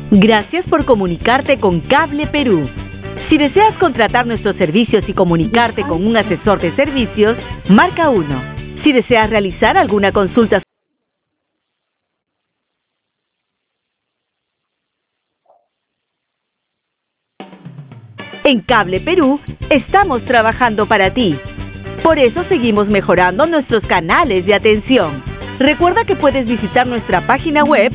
Gracias por comunicarte con Cable Perú. Si deseas contratar nuestros servicios y comunicarte con un asesor de servicios, marca 1. Si deseas realizar alguna consulta en Cable Perú, estamos trabajando para ti. Por eso seguimos mejorando nuestros canales de atención. Recuerda que puedes visitar nuestra página web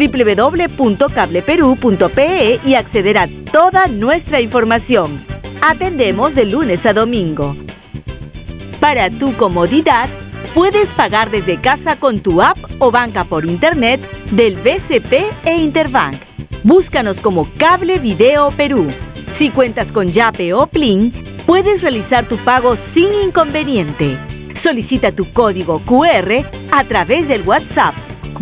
www.cableperú.pe y acceder a toda nuestra información. Atendemos de lunes a domingo. Para tu comodidad, puedes pagar desde casa con tu app o banca por internet del BCP e Interbank. Búscanos como Cable Video Perú. Si cuentas con Yape o Plin, puedes realizar tu pago sin inconveniente. Solicita tu código QR a través del WhatsApp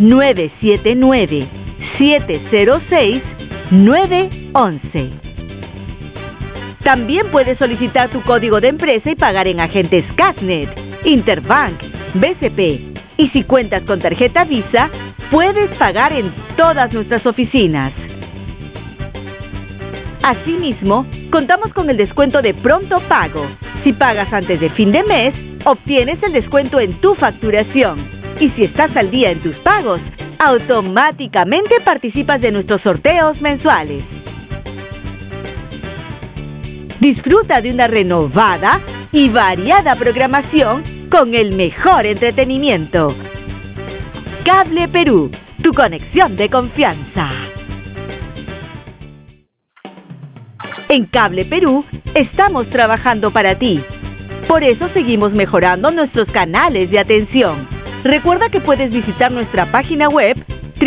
979-706-911. También puedes solicitar tu código de empresa y pagar en agentes Casnet, Interbank, BCP. Y si cuentas con tarjeta Visa, puedes pagar en todas nuestras oficinas. Asimismo, contamos con el descuento de pronto pago. Si pagas antes de fin de mes, obtienes el descuento en tu facturación. Y si estás al día en tus pagos, automáticamente participas de nuestros sorteos mensuales. Disfruta de una renovada y variada programación con el mejor entretenimiento. Cable Perú, tu conexión de confianza. En Cable Perú, estamos trabajando para ti. Por eso seguimos mejorando nuestros canales de atención. Recuerda que puedes visitar nuestra página web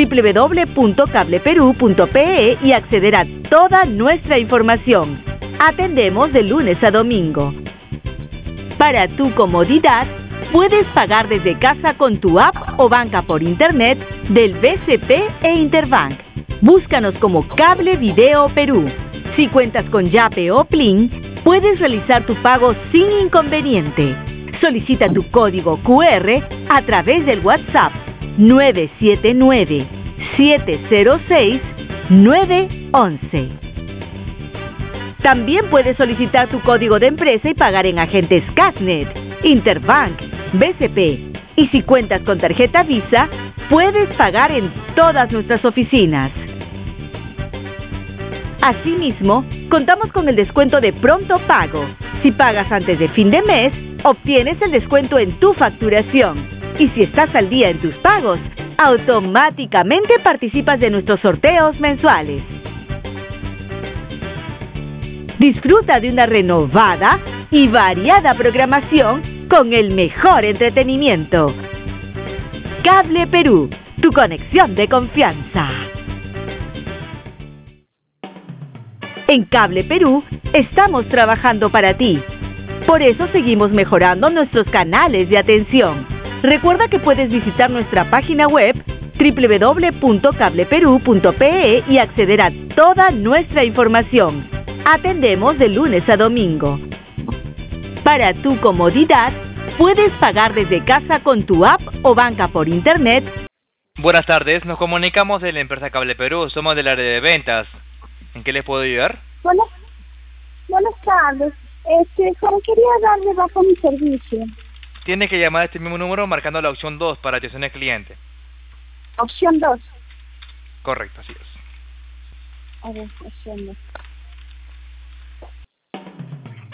www.cableperú.pe y acceder a toda nuestra información. Atendemos de lunes a domingo. Para tu comodidad, puedes pagar desde casa con tu app o banca por internet del BCP e Interbank. Búscanos como Cable Video Perú. Si cuentas con Yape o Plin, puedes realizar tu pago sin inconveniente. Solicita tu código QR a través del WhatsApp 979-706-911. También puedes solicitar tu código de empresa y pagar en agentes Casnet, Interbank, BCP. Y si cuentas con tarjeta Visa, puedes pagar en todas nuestras oficinas. Asimismo, contamos con el descuento de pronto pago. Si pagas antes de fin de mes, obtienes el descuento en tu facturación. Y si estás al día en tus pagos, automáticamente participas de nuestros sorteos mensuales. Disfruta de una renovada y variada programación con el mejor entretenimiento. Cable Perú, tu conexión de confianza. En Cable Perú, estamos trabajando para ti. Por eso seguimos mejorando nuestros canales de atención. Recuerda que puedes visitar nuestra página web www.cableperú.pe y acceder a toda nuestra información. Atendemos de lunes a domingo. Para tu comodidad, puedes pagar desde casa con tu app o banca por internet. Buenas tardes, nos comunicamos de la empresa Cable Perú, somos del área de ventas. ¿En qué les puedo ayudar? Buenas tardes. Solo quería darle bajo mi servicio. Tiene que llamar a este mismo número marcando la opción 2 para atención al cliente. Opción 2. Correcto, así es. A ver, opción 2.